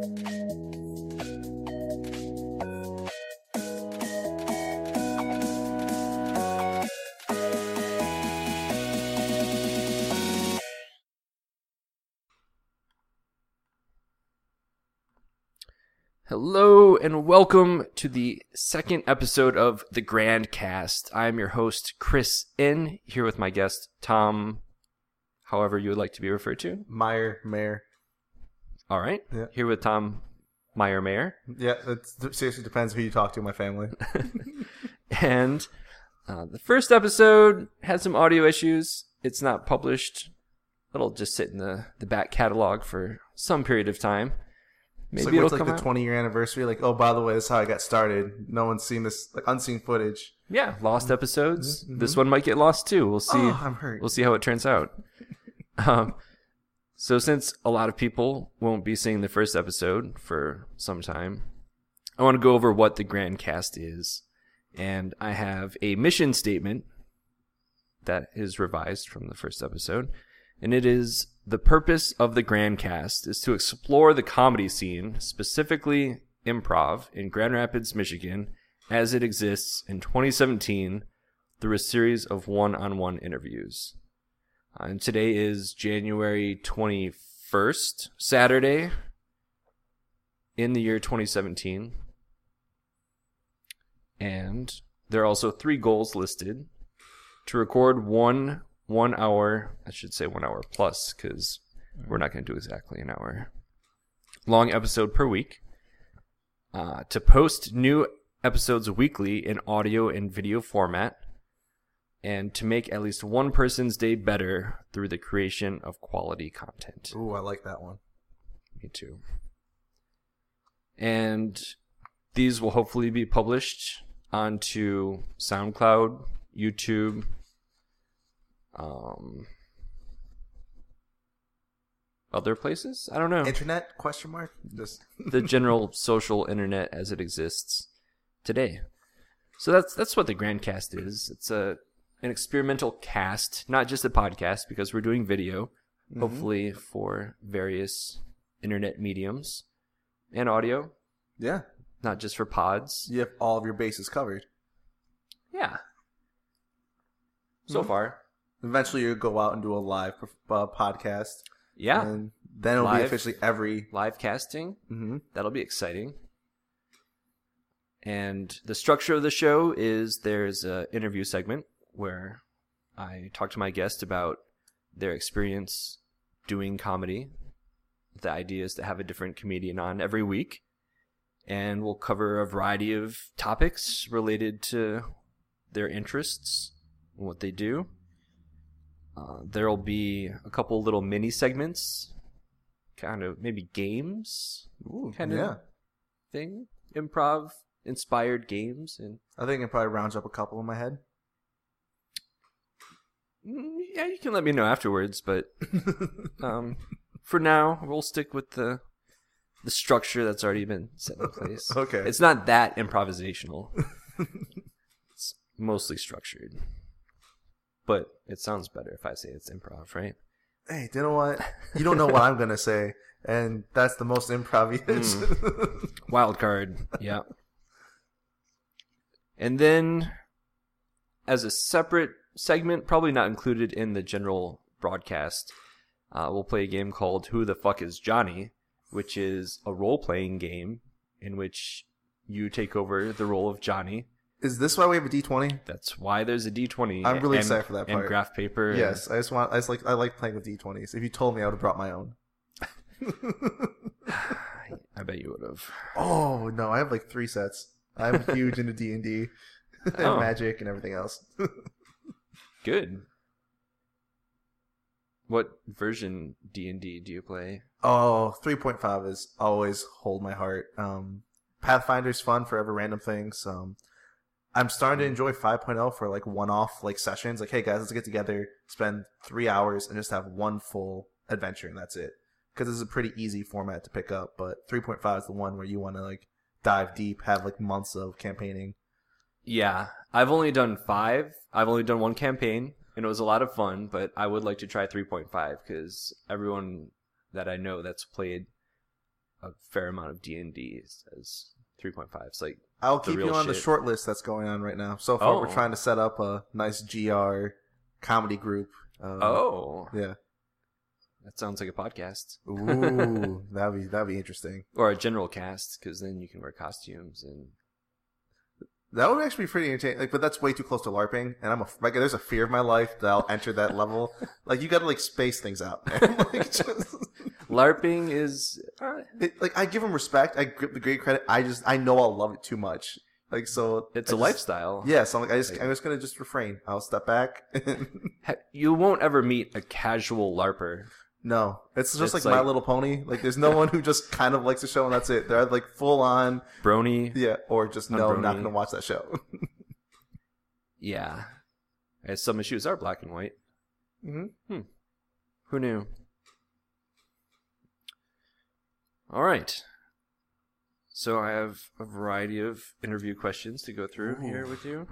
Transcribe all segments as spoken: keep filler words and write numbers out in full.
Hello and welcome to the second episode of The Grand Cast. I am your host, Chris N, here with my guest, Tom, however you would like to be referred to. Meyer, Mayer. All right. Yeah. Here with Tom Meyer, Mayer. Yeah, it seriously depends who you talk to in my family. And uh, the first episode had some audio issues. It's not published. It'll just sit in the, the back catalog for some period of time. Maybe Maybe it'll it's like, come the out. twenty year anniversary. Like, oh, by the way, this is how I got started. No one's seen this, like, unseen footage. Yeah, lost episodes. Mm-hmm. This one might get lost too. We'll see. Oh, I'm hurt. We'll see how it turns out. um, so since a lot of people won't be seeing the first episode for some time, I want to go over what the Grand Cast is. And I have a mission statement that is revised from the first episode. And it is, the purpose of the Grand Cast is to explore the comedy scene, specifically improv, in Grand Rapids, Michigan, as it exists in twenty seventeen through a series of one-on-one interviews. Uh, and today is January twenty-first, Saturday, in the year twenty seventeen. And there are also three goals listed: to record one one hour, I should say one hour plus, because we're not going to do exactly an hour long episode per week, uh, to post new episodes weekly in audio and video format, and to make at least one person's day better through the creation of quality content. Ooh, I like that one. Me too. And these will hopefully be published onto SoundCloud, YouTube, um, other places? I don't know. Internet? Question mark? Just The general social internet as it exists today. So that's that's what the Grand Cast is. It's a an experimental cast, not just a podcast, because we're doing video, mm-hmm. hopefully for various internet mediums, and audio. Yeah. Not just for pods. You have all of your bases covered. Yeah. So mm-hmm. far. Eventually you'll go out and do a live uh, podcast. Yeah. And then it'll live, be officially every... Live casting. Mm-hmm. That'll be exciting. And the structure of the show is there's an interview segment where I talk to my guest about their experience doing comedy. The idea is to have a different comedian on every week. And we'll cover a variety of topics related to their interests and what they do. Uh, there'll be a couple little mini segments, kind of maybe games, Ooh, kind yeah. of thing, improv inspired games, and I think I can probably round up a couple in my head. Yeah, you can let me know afterwards, but um, for now we'll stick with the the structure that's already been set in place. Okay, it's not that improvisational; it's mostly structured. But it sounds better if I say it's improv, right? Hey, you know what? You don't know what I'm going to say, and that's the most improv is. Mm. Wild card, yeah. And then, as a separate segment, probably not included in the general broadcast, uh, we'll play a game called Who the Fuck is Johnny, which is a role-playing game in which you take over the role of Johnny. Is this why we have a D twenty? That's why there's a D twenty. I'm really and, excited for that part. And graph paper. Yes, I just want. I just like. I like playing with D twenties. If you told me, I would have brought my own. I bet you would have. Oh no, I have like three sets. I'm huge into D and D, and oh. Magic, and everything else. Good. What version D and D do you play? Oh, three point five is always hold my heart. Um, Pathfinder's fun for every random things. Um. I'm starting to enjoy five point oh for like one-off like sessions. Like, hey guys, let's get together, spend three hours, and just have one full adventure, and that's it. Because it's a pretty easy format to pick up. But three point five is the one where you want to like dive deep, have like months of campaigning. Yeah, I've only done five. I've only done one campaign, and it was a lot of fun. But I would like to try three point five because everyone that I know that's played a fair amount of D and D as three point five. It's like I'll the keep you real on the shit. short list that's going on right now. So far, Oh. we're trying to set up a nice G R comedy group. Um, Oh, yeah. that sounds like a podcast Ooh, that'd be that'd be interesting. or a general cast, because then you can wear costumes and That would actually be pretty entertaining. Like, but that's way too close to LARPing, and I'm a, like, there's a fear of my life that I'll enter that level. Like, you got to like space things out, man. like, just, LARPing is. Uh, it, like, I give them respect. I give the great credit. I just, I know I'll love it too much. Like, so it's I a just- lifestyle. Yeah, so I'm like, I just, I'm just gonna just refrain. I'll step back. Ha- You won't ever meet a casual LARPer. No, it's just It's like, like- My Little Pony. Like, there's no one who just kind of likes the show and that's it. They're like full on, Brony. yeah, or just no, I'm not Brony. gonna watch that show. Yeah. As some issues are black and white. mm-hmm. Who knew? All right. So I have a variety of interview questions to go through Ooh. here with you.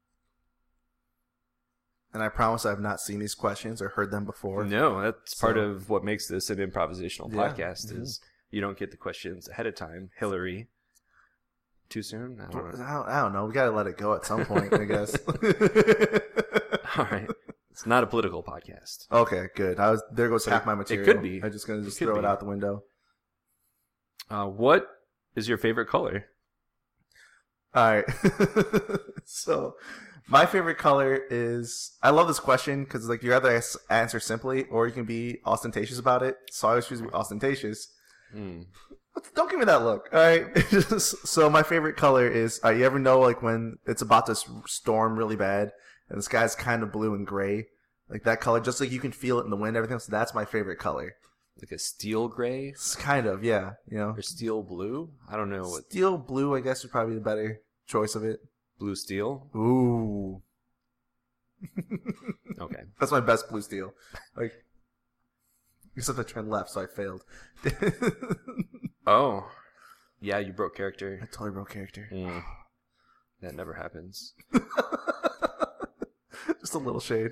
And I promise I've not seen these questions or heard them before. No, that's part So- of what makes this an improvisational Yeah. podcast Mhm. is you don't get the questions ahead of time. Hillary. Too soon? I I don't know. don't, I don't know. We gotta let it go at some point, I guess. All right. It's not a political podcast. Okay, good. I was there goes But half it- my it material. could be. I'm just gonna just It could throw it be. out the window. Uh, what is your favorite color? All right. So, my favorite color is. I love this question because like you either as- answer simply or you can be ostentatious about it. So I always choose to be ostentatious. Hmm. Don't give me that look. All right. So my favorite color is. Uh, you ever know like when it's about to s- storm really bad and the sky's kind of blue and gray, like that color, just like you can feel it in the wind. Everything else. That's my favorite color. Like a steel gray It's kind of yeah. You know, or steel blue? I don't know what steel blue. I guess would probably be the better choice of it. blue steel. Ooh. Okay. That's my best blue steel. Like, except I turned left, so I failed. Oh. Yeah, you broke character. I totally broke character. Mm. That never happens. Just a little shade.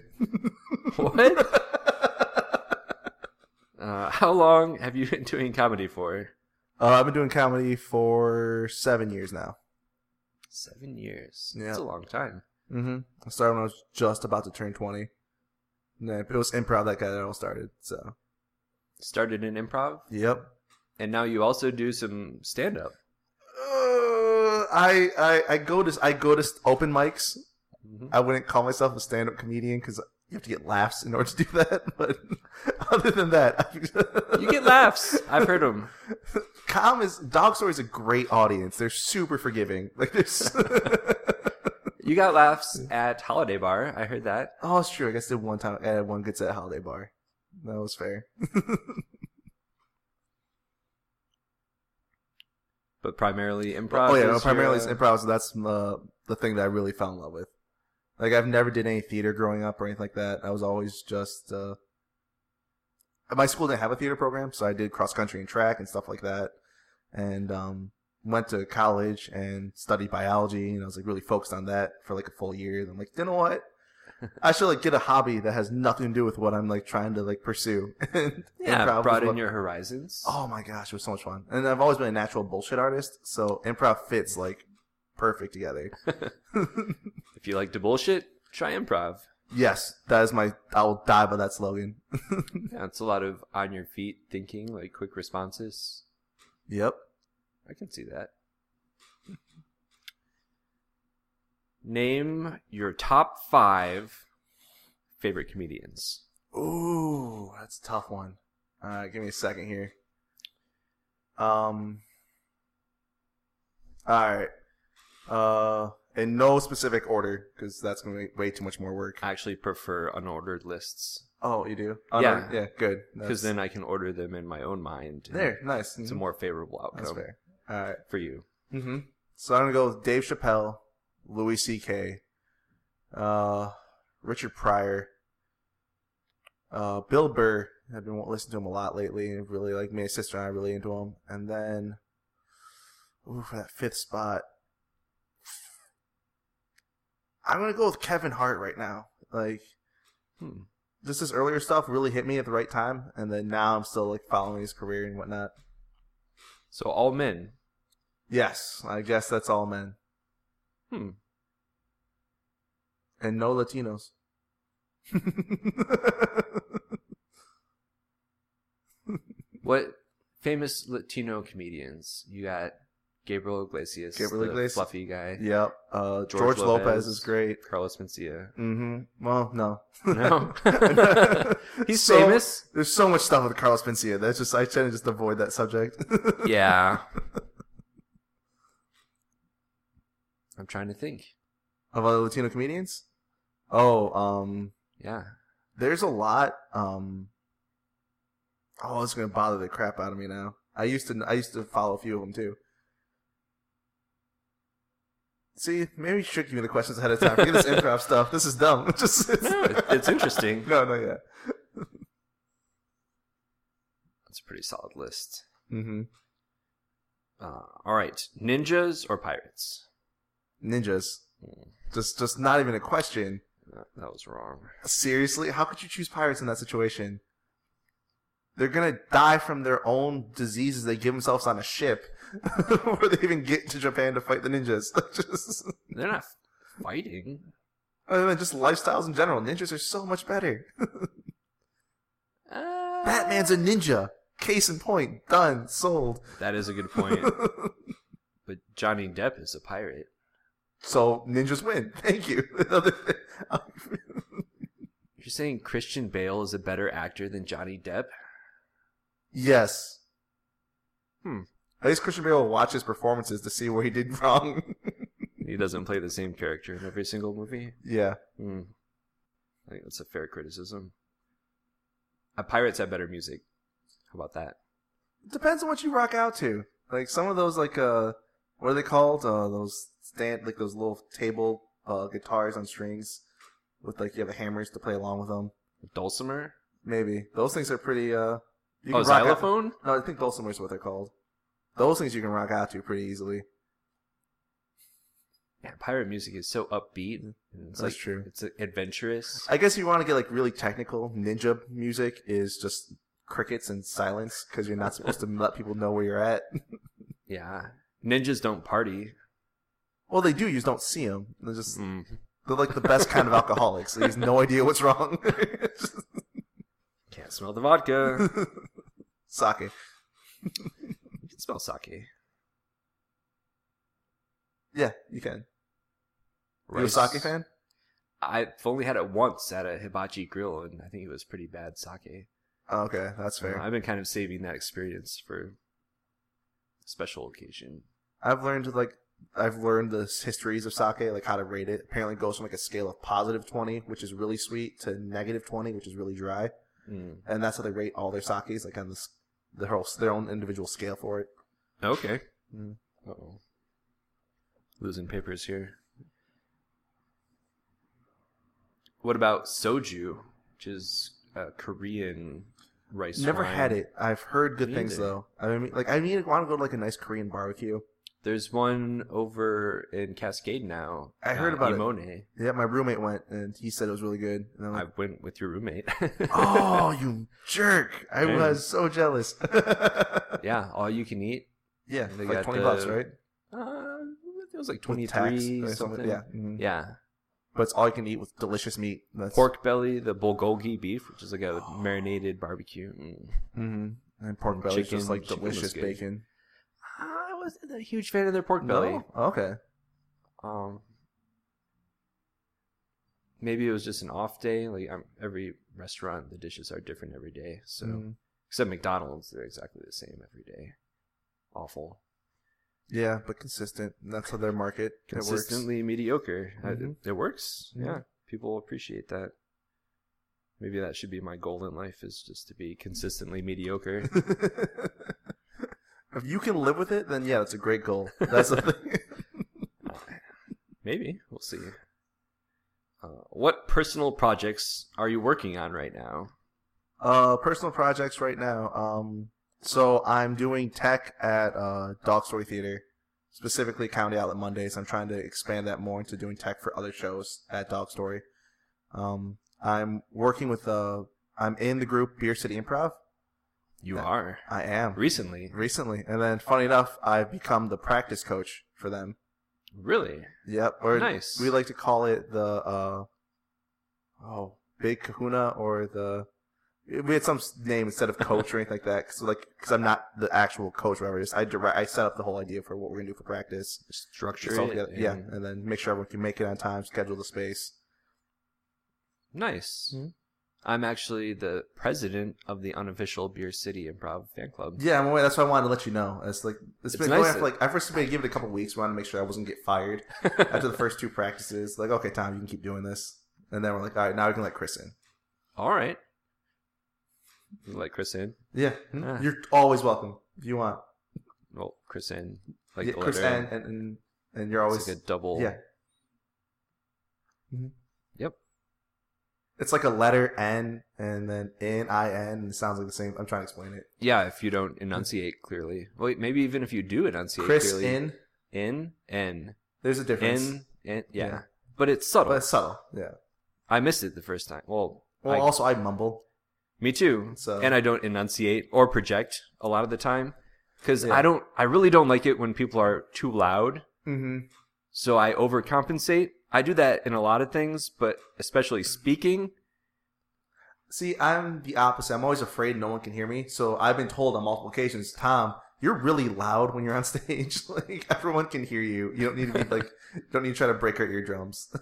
What? Uh, how long have you been doing comedy for? Uh, I've been doing comedy for seven years now. Seven years. Yeah. That's a long time. Mm-hmm. I started when I was just about to turn twenty. And then it was improv that got it all started. So, Started in improv, yep. and now you also do some stand up. Uh, I, I I go to I go to open mics. Mm-hmm. I wouldn't call myself a stand-up comedian because you have to get laughs in order to do that. But other than that, You get laughs. I've heard them. Com is Dog Story is a great audience. They're super forgiving. Like there's. You got laughs at Holiday Bar. I heard that. Oh, it's true. I guess I did one time. I had one good set at Holiday Bar. That was fair. But primarily improv. Oh yeah, no, is primarily your, it's uh, improv. So that's uh, the thing that I really fell in love with. Like I've never did any theater growing up or anything like that. I was always just. Uh, my school didn't have a theater program, so I did cross country and track and stuff like that. And um, went to college and studied biology, and I was like really focused on that for like a full year. And I'm like, you know what? I should like get a hobby that has nothing to do with what I'm like trying to like pursue. And Yeah, improv was broaden what- your horizons. Oh my gosh, it was so much fun. And I've always been a natural bullshit artist, so improv fits like perfect together. If you like to bullshit, try improv. Yes, that is my. I will die by that slogan. Yeah, it's a lot of on your feet thinking, like quick responses. Yep. I can see that. Name your top five favorite comedians. Ooh, that's a tough one. All right, give me a second here. Um. All right. Uh, in no specific order, because that's gonna be way too much more work. I actually prefer unordered lists Oh, you do? Yeah. no, yeah, good. because That's- then I can order them in my own mind. and there, nice. It's a Mhm. more favorable That's outcome fair. All right. for you. Mm-hmm. So I'm gonna go with Dave Chappelle, Louis C K, uh, Richard Pryor, uh, Bill Burr. I've been listening to him a lot lately, and really like my sister and I are really into him. And then, ooh, for that fifth spot, I'm gonna go with Kevin Hart right now. Like, Hmm. just his earlier stuff really hit me at the right time, and then now I'm still like following his career and whatnot. So all men. Yes, I guess that's all men. Hmm. And no Latinos. What famous Latino comedians? You got Gabriel Iglesias, Gabriel the Iglesias. fluffy guy. Yep. Uh, George George, Lopez. Lopez. is great. Carlos Mencia. Mm-hmm. Well, no. No. He's So- famous. There's so much stuff with Carlos Mencia. That's just I tend to just avoid that subject. Yeah. I'm trying to think. Of other Latino comedians? Oh, um, Yeah. there's a lot. Um, oh, it's gonna bother the crap out of me now. I used to I used to follow a few of them too. See, maybe you should give me the questions ahead of time. Forget this improv stuff. This is dumb. Just it's, No, it- it's interesting. no, no, yeah. That's a pretty solid list. Mm-hmm. Uh, all right. Ninjas or pirates? Ninjas. Hmm, Just, just not even a question. that, that was wrong. Seriously, how could you choose pirates in that situation? They're gonna die from their own diseases they give themselves on a ship before they even get to Japan to fight the ninjas. Just, They're not fighting. I mean, just lifestyles in general. Ninjas are so much better. Uh, Batman's a ninja. Case in point. Done. Sold. That is a good point. But Johnny Depp is a pirate. So ninjas win. Thank you. You're saying Christian Bale is a better actor than Johnny Depp? Yes. Hmm. At least Christian Bale will watch his performances to see where he did wrong. He doesn't play the same character in every single movie? Yeah. Hmm. I think that's a fair criticism. Uh, pirates have better music. How about that? Depends on what you rock out to. Like some of those, like uh, what are they called? Uh, those stand, like those little table uh guitars on strings, with like you have the hammers to play along with them. Dulcimer? Maybe those things are pretty. Uh, you Oh, can rock out- xylophone? No, I think dulcimer is what they're called. Those things you can rock out to pretty easily. Yeah, pirate music is so upbeat. And it's That's like, true. It's uh, adventurous. I guess if you want to get like really technical, ninja music is just crickets and silence because you're not supposed to let people know where you're at. Yeah. Ninjas don't party. Well, they do. You just don't see them. They're just Mm. they're like the best kind of alcoholics. They have no idea what's wrong. Can't smell the vodka. Sake. You can smell sake. Yeah, you can. You a Rice. sake fan? I've only had it once at a hibachi grill, and I think it was pretty bad sake. Oh, okay, that's fair. Uh, I've been kind of saving that experience for a special occasion. I've learned like I've learned the histories of sake, like how to rate it. Apparently, it goes from like a scale of positive twenty, which is really sweet, to negative twenty, which is really dry, Mm. and that's how they rate all their sakes, like on this their whole their own individual scale for it. Okay. Mm. Uh-oh. Losing papers here. What about soju, which is a Korean rice Never wine? had it. I've heard good Me things either. though. I mean, like I need to want to go to like a nice Korean barbecue. There's one over in Cascade now. I heard uh, about it. Imone. Yeah, my roommate went and he said it was really good. And I'm I like, went with your roommate. oh, you jerk! I Dang. was so jealous. Yeah, all you can eat. Yeah, They like got twenty the- bucks, right? Uh, it was like With twenty-three tax or something. Yeah, mhm. Yeah. But it's all you can eat with delicious meat. That's Pork belly, the bulgogi beef, which is like a marinated barbecue. Mm. hmm And pork And belly is chicken- just like chicken was delicious good. bacon. I wasn't a huge fan of their pork belly. No? Okay. Um, maybe it was just an off day. Like um, every restaurant, the dishes are different every day. So Mhm. except McDonald's, they're exactly the same every day. Awful. Yeah, but consistent. That's how their market. It works. Consistently mediocre. Uh, Mhm. It, it works. Mhm. Yeah, people appreciate that. Maybe that should be my goal in life: is just to be consistently mediocre. If you can live with it, then yeah, that's a great goal. That's the thing. Maybe we'll see. Uh, what personal projects are you working on right now? Uh, personal projects right now. Um, so I'm doing tech at uh Dog Story Theater, specifically Comedy Outlet Mondays. I'm trying to expand that more into doing tech for other shows at Dog Story. Um, I'm working with uh, I'm in the group Beer City Improv, You Yeah. are. I am. Recently. Recently. And then, funny enough, I've become the practice coach for them. Really? Yep. Or Nice. we like to call it the, uh, oh, Big Kahuna, or the, we had some name instead of coach or anything like that. Cause like, cause I'm not the actual coach or whatever. Just I direct, I set up the whole idea for what we're gonna do for practice. Structure It's all it. together. and- Yeah. And then make sure everyone can make it on time, schedule the space. Nice. Mhm. I'm actually the president of the unofficial Beer City Improv fan club. Yeah, I'm aware. That's why I wanted to let you know. It's like it's It's been nice going on that- for like I first been give it a couple weeks. Wanted to make sure I wasn't get fired after the first two practices. Like, okay, Tom, you can keep doing this. And then we're like, all right, now we can let Chris in. All right. You let Chris in? Yeah, Ah. you're always welcome if you want. Well, Chris in. Like Yeah, the Chris letter and, and and and you're It's always like a double. yeah. Mhm. Yep. It's like a letter N and then N I N. And it sounds like the same. I'm trying to explain it. Yeah, if you don't enunciate clearly. Wait, maybe even if you do enunciate Chris clearly. in. In. N. There's a difference, N. N. Yeah. Yeah. But it's subtle. but it's subtle. Yeah. I missed it the first time. Well, Well, I- also I mumble. me too. So- And I don't enunciate or project a lot of the time. Because Yeah. I don't, I really don't like it when people are too loud. Mm-hmm. So I overcompensate. I do that in a lot of things, but especially speaking. See, I'm the opposite. I'm always afraid no one can hear me. So I've been told on multiple occasions, Tom, you're really loud when you're on stage. Like everyone can hear you. You don't need to be like, don't need to try to break our eardrums.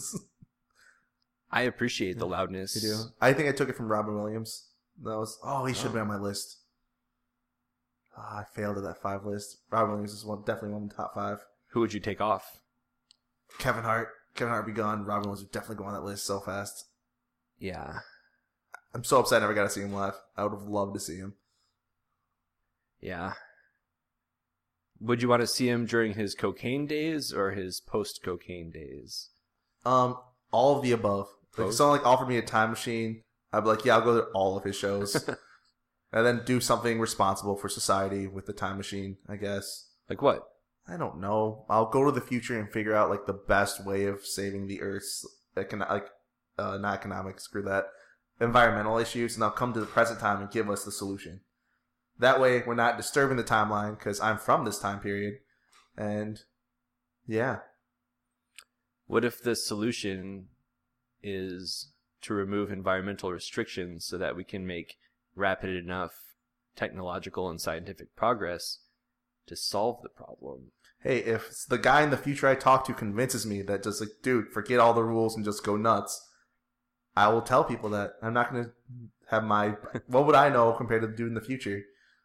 I appreciate the loudness. You do. I think I took it from Robin Williams. That was oh, he should have Oh. been on my list. Ah, I failed at that five list. Robin Williams is one definitely one of the top five. Who would you take off? Kevin Hart. Kevin Hart be gone. Robin Williams would definitely go on that list so fast. Yeah. I'm so upset I never got to see him live. I would have loved to see him. Yeah. Would you want to see him during his cocaine days or his post cocaine days? Um, all of the above. Like Both? if someone like offered me a time machine, I'd be like, yeah, I'll go to all of his shows, and then do something responsible for society with the time machine. I guess. Like what? I don't know. I'll go to the future and figure out like the best way of saving the Earth's econ- like uh, not economic, screw that, environmental issues, and I'll come to the present time and give us the solution. That way, we're not disturbing the timeline because I'm from this time period, and yeah, What if the solution is to remove environmental restrictions so that we can make rapid enough technological and scientific progress to solve the problem? hey, if the guy in the future I talk to convinces me that just like, dude, forget all the rules and just go nuts, I will tell people that. I'm not going to have my, what would I know compared to the dude in the future?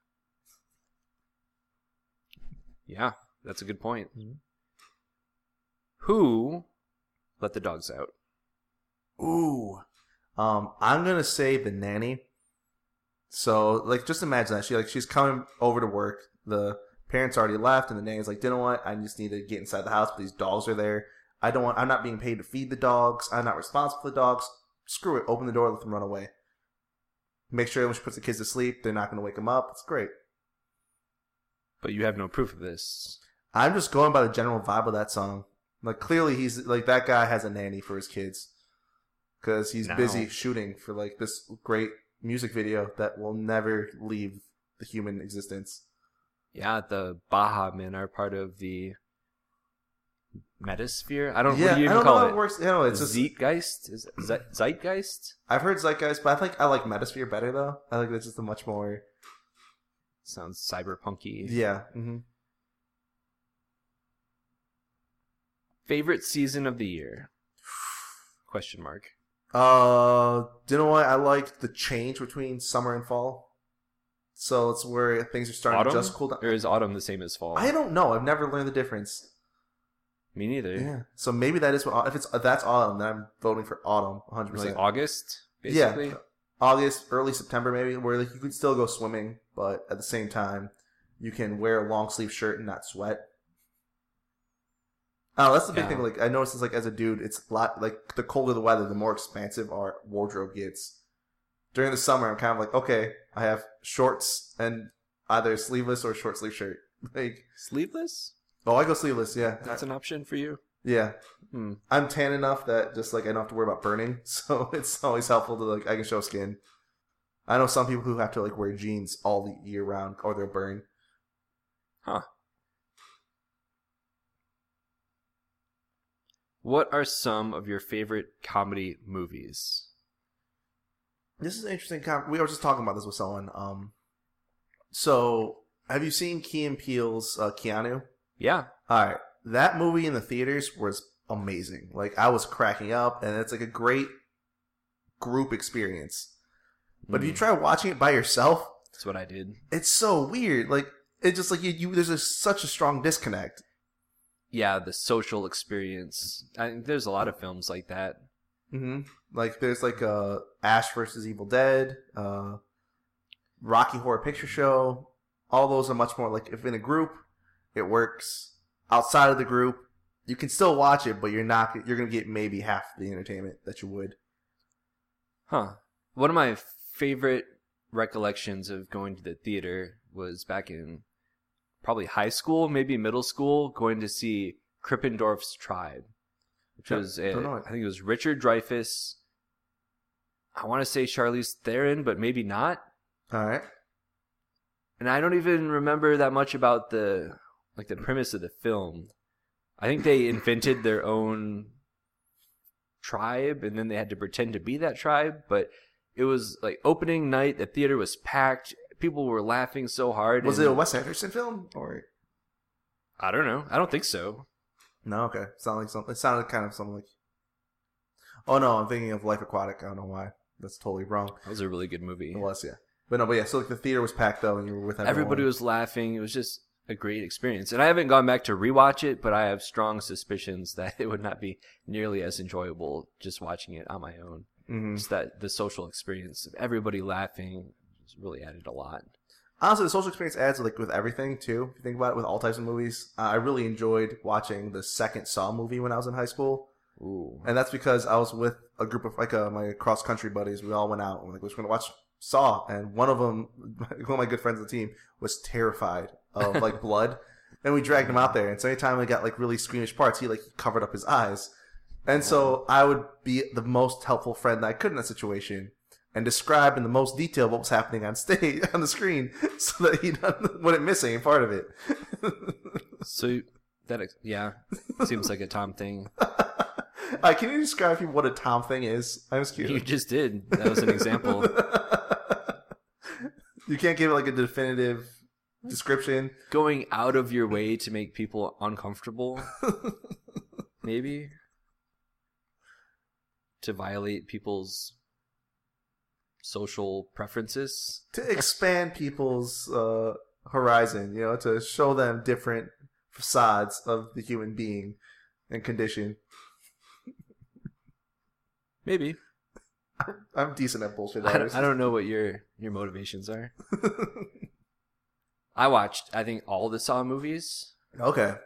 Yeah, that's a good point. Mhm. Who let the dogs out? Ooh. Um, I'm going to say the nanny. So, like, just imagine that. She, like, she's coming over to work. The parents already left, and the nanny's like, you know what? I just need to get inside the house, but these dogs are there. I don't want, I'm not being paid to feed the dogs. I'm not responsible for the dogs. Screw it. Open the door, let them run away. Make sure when she puts the kids to sleep, they're not going to wake them up. It's great. But you have no proof of this. I'm just going by the general vibe of that song. Like, clearly he's, like, that guy has a nanny for his kids. Because he's No. busy shooting for, like, this great music video that will never leave the human existence. Yeah, the Baja Men are part of the metasphere. I don't. yeah, what do you I even don't know call how it? it works. You know, it's just, Zeitgeist? Is it Ze- Zeitgeist? I've heard Zeitgeist, but I think I like Metasphere better, though. I think that's just a much more, Sounds cyberpunky. yeah. hmm Favorite season of the year? Question mark. Uh, do you know what? I like the change between summer and fall. So it's where things are starting Autumn? to just cool down. Or is autumn the same as fall? I don't know. I've never learned the difference. Me neither. Yeah. So maybe that is what, if it's if that's autumn, then I'm voting for autumn, one hundred Like percent. August, basically. Yeah. August, early September, maybe, where like you could still go swimming, but at the same time, you can wear a long sleeve shirt and not sweat. Oh, that's the big Yeah. thing. Like I noticed, it's like as a dude, it's a lot like the colder the weather, the more expansive our wardrobe gets. During the summer, I'm kind of like, okay, I have shorts and either sleeveless or a short sleeve shirt. Like, Sleeveless? oh, I go sleeveless, yeah, That's an option for you? yeah. Hmm. I'm tan enough that just like I don't have to worry about burning, so it's always helpful to like I can show skin. I know some people who have to like wear jeans all the year round or they'll burn. Huh. What are some of your favorite comedy movies? This is an interesting. Com- we were just talking about this with someone. Um, so have you seen Key and Peele's uh, Keanu? Yeah. All right, that movie in the theaters was amazing. Like I was cracking up, and it's like a great group experience. But mm. if you try watching it by yourself, that's what I did. It's so weird. Like it's just like you, you there's a, such a strong disconnect. Yeah, the social experience. I think there's a lot of films like that. Mm-hmm. Like there's like uh, Ash versus Evil Dead, uh, Rocky Horror Picture Show. All those are much more like if in a group, it works. Outside of the group, you can still watch it, but you're not. You're gonna get maybe half the entertainment that you would. Huh. One of my favorite recollections of going to the theater was back in probably high school, maybe middle school, going to see Krippendorf's Tribe, which yeah, was, a, I think it was Richard Dreyfuss. I want to say Charlize Theron, but maybe not. All right. And I don't even remember that much about the like the premise of the film. I think they invented their own tribe, and then they had to pretend to be that tribe, but it was like opening night, the theater was packed. People were laughing so hard. Was it a Wes Anderson film or? I don't know. I don't think so. No, okay. It sounded like something. It sounded kind of something like. Oh no, I'm thinking of Life Aquatic. I don't know why. That's totally wrong. That was a really good movie. It was, yeah. But no, but yeah. So like the theater was packed though, and you were with everyone. Everybody was laughing. It was just a great experience. And I haven't gone back to rewatch it, but I have strong suspicions that it would not be nearly as enjoyable just watching it on my own. Mm-hmm. Just that the social experience of everybody laughing really added a lot. Honestly, the social experience adds like with everything too. If you think about it, with all types of movies, uh, I really enjoyed watching the second Saw movie when I was in high school. Ooh. And that's because I was with a group of like uh, my cross country buddies. We all went out and like we were going to watch Saw, and one of them, one of my good friends on the team, was terrified of like blood, and we dragged him out there. And so anytime we got like really squeamish parts, he like covered up his eyes. And so I would be the most helpful friend that I could in that situation and describe in the most detail what was happening on stage, on the screen, so that he wouldn't miss any part of it. So that, yeah, seems like a Tom thing. Uh, can you describe to me what a Tom thing is? I'm just curious. You just did. That was an example. You can't give it like a definitive description. Going out of your way to make people uncomfortable, maybe? To violate people's social preferences, to expand people's uh, horizon, you know, to show them different facades of the human being and condition. Maybe. I'm decent at bullshit. I don't, I don't know what your your motivations are. I watched, I think, all the Saw movies. Okay.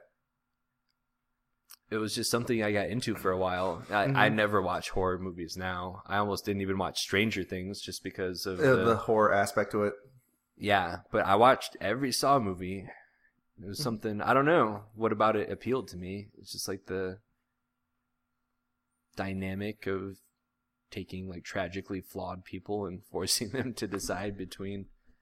It was just something I got into for a while. I, mm-hmm. I never watch horror movies now. I almost didn't even watch Stranger Things just because of uh, the, the horror aspect to it. Yeah, but I watched every Saw movie. It was something, I don't know what about it appealed to me. It's just like the dynamic of taking like tragically flawed people and forcing them to decide between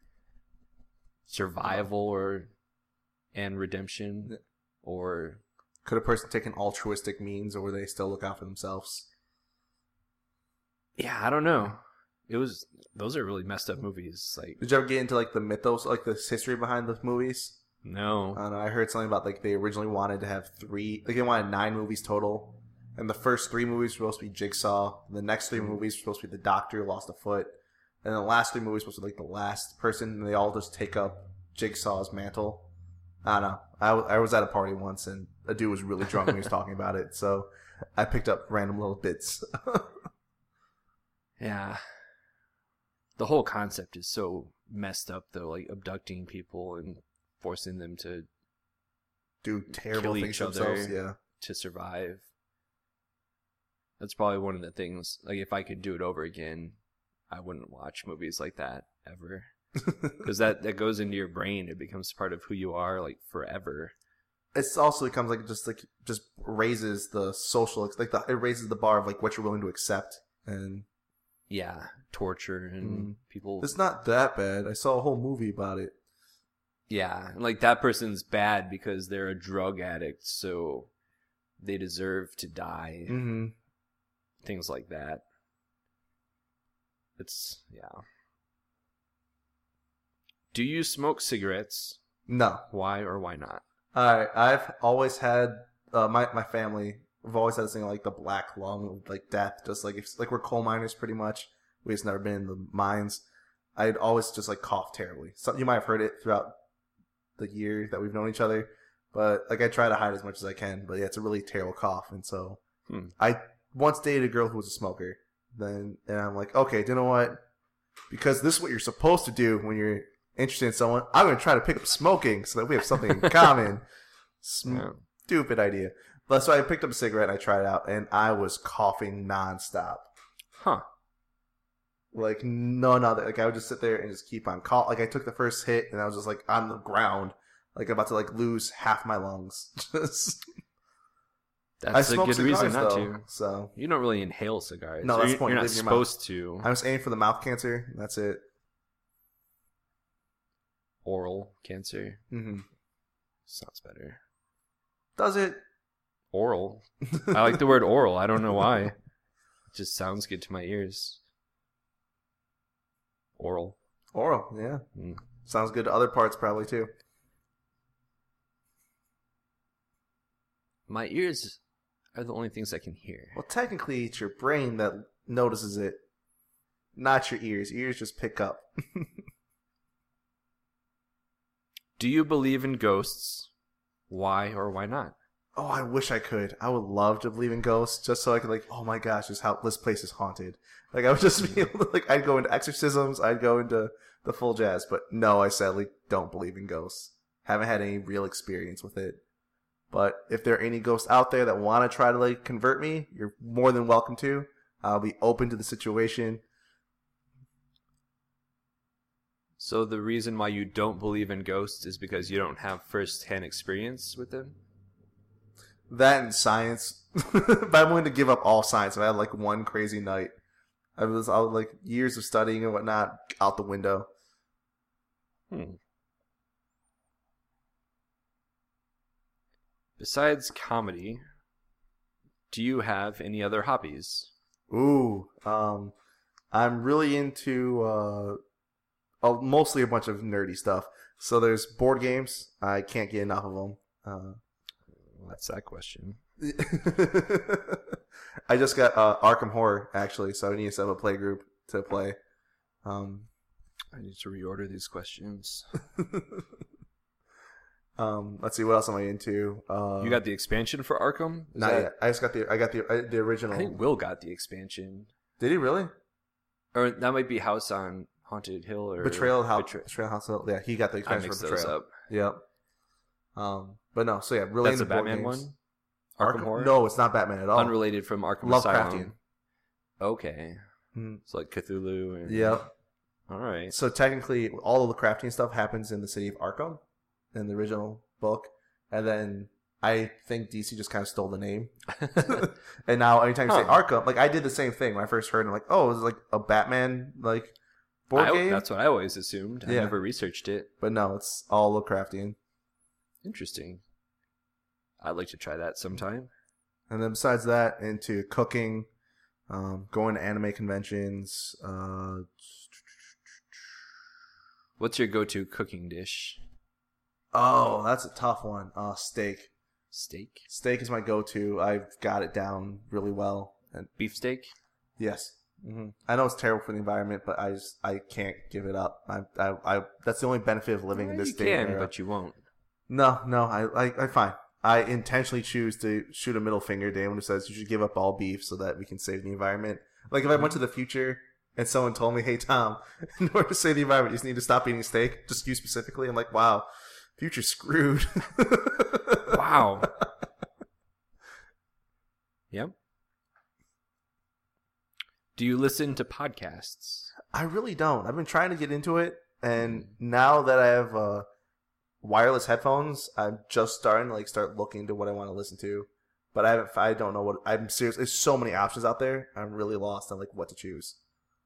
survival or and redemption, or could a person take an altruistic means, or would they still look out for themselves? Yeah, I don't know. It was those are really messed up movies. Like, did you ever get into like the mythos, like the history behind the movies? No. I don't know. I heard something about like they originally wanted to have three, like they wanted nine movies total, and the first three movies were supposed to be Jigsaw. The next three movies were supposed to be The Doctor Who Lost a Foot, and the last three movies were supposed to be like the last person, and they all just take up Jigsaw's mantle. I don't know. I, w- I was at a party once, and a dude was really drunk when he was talking about it, so I picked up random little bits. Yeah. The whole concept is so messed up, though, like abducting people and forcing them to do terrible things to themselves, yeah, to survive. That's probably one of the things, like if I could do it over again, I wouldn't watch movies like that ever. Because that, that goes into your brain. It becomes part of who you are, like, forever. It's also becomes like just like just raises the social, like the, it raises the bar of like what you're willing to accept, and yeah, torture and Mm. people. It's not that bad. I saw a whole movie about it. Yeah, like that person's bad because they're a drug addict, so they deserve to die. Mm-hmm. Things like that. It's, yeah. Do you smoke cigarettes? No. Why or why not? All right. I've always had uh, my my family. We've always had this thing like the black lung, like death. Just like if like we're coal miners, pretty much. We just never been in the mines. I'd always just like cough terribly. So you might have heard it throughout the year that we've known each other, but like I try to hide as much as I can. But yeah, it's a really terrible cough, and so Hmm. I once dated a girl who was a smoker. Then and I'm like, okay, you know what? Because this is what you're supposed to do when you're interested in someone. I'm going to try to pick up smoking so that we have something in common. Sm- Yeah. Stupid idea. But so I picked up a cigarette and I tried it out, and I was coughing nonstop. Huh. Like none other. Like I would just sit there and just keep on cough. Like I took the first hit and I was just like on the ground, like about to like lose half my lungs. Just I That's a smoke good cigars reason not though, to. so You don't really inhale cigars. No, Or that's the you're, point. You're not Leave it in your mouth. supposed to. I'm just aiming for the mouth cancer. That's it. Oral cancer. Mm-hmm. Sounds better. Does it? Oral. I like the word oral. I don't know why. It just sounds good to my ears. Oral. Oral, yeah. Mm. Sounds good to other parts probably too. My ears are the only things I can hear. Well, technically, it's your brain that notices it, not your ears. Ears just pick up. Do you believe in ghosts? Why or why not? Oh, I wish I could. I would love to believe in ghosts, just so I could like, oh my gosh, this how this place is haunted. Like I would just be able to, like, I'd go into exorcisms, I'd go into the full jazz. But no, I sadly don't believe in ghosts. Haven't had any real experience with it. But if there are any ghosts out there that want to try to like convert me, you're more than welcome to. I'll be open to the situation. So the reason why you don't believe in ghosts is because you don't have first-hand experience with them? That and science. But I'm willing to give up all science if I had like one crazy night. I was, I was like years of studying and whatnot out the window. Hmm. Besides comedy, do you have any other hobbies? Ooh, um, I'm really into uh, uh, mostly a bunch of nerdy stuff. So there's board games. I can't get enough of them. Uh, That's that question. I just got uh, Arkham Horror actually, so I need to set up a play group to play. Um, I need to reorder these questions. um, let's see, what else am I into? Uh, You got the expansion for Arkham? Is not that- yet. I just got the I got the uh, the original. I think Will got the expansion. Did he really? Or that might be House on Haunted Hill or Betrayal House. Betray- Betrayal House. Yeah, he got the I expansion mixed for those Betrayal. up. Yep. Um, but no, so yeah, really That's a into board Batman games. one? Arkham, Horror? No, it's not Batman at all. Unrelated from Arkham Lovecraftian. Asylum. Okay. Mhm. It's like Cthulhu. And... Yep. All right. So technically, all of the crafting stuff happens in the city of Arkham, in the original book, and then I think D C just kind of stole the name. And now anytime you say Huh. Arkham, like I did the same thing when I first heard it. I'm like, oh, it's like a Batman like board I- game. That's what I always assumed. I Yeah. never researched it. But no, it's all Lovecraftian. Interesting. I'd like to try that sometime. And then besides that, into cooking, um, going to anime conventions. Uh, What's your go-to cooking dish? oh, that's a tough one. Uh, steak. Steak? Steak is my go-to. I've got it down really well. And Beefsteak? yes, hmm I know it's terrible for the environment, but I just I can't give it up. I I, I that's the only benefit of living in Well, this you day and can, era. but you won't. No, no, I I I fine. I intentionally choose to shoot a middle finger to anyone who says you should give up all beef so that we can save the environment. Like if I went to the future and someone told me, "Hey Tom, in order to save the environment, you just need to stop eating steak," just you specifically, I'm like, "Wow, future's screwed." Wow. Yep. Do you listen to podcasts? I really don't. I've been trying to get into it, and now that I have uh, wireless headphones, I'm just starting to like start looking to what I want to listen to. But I haven't. I don't know what. I'm serious. There's so many options out there. I'm really lost on like what to choose.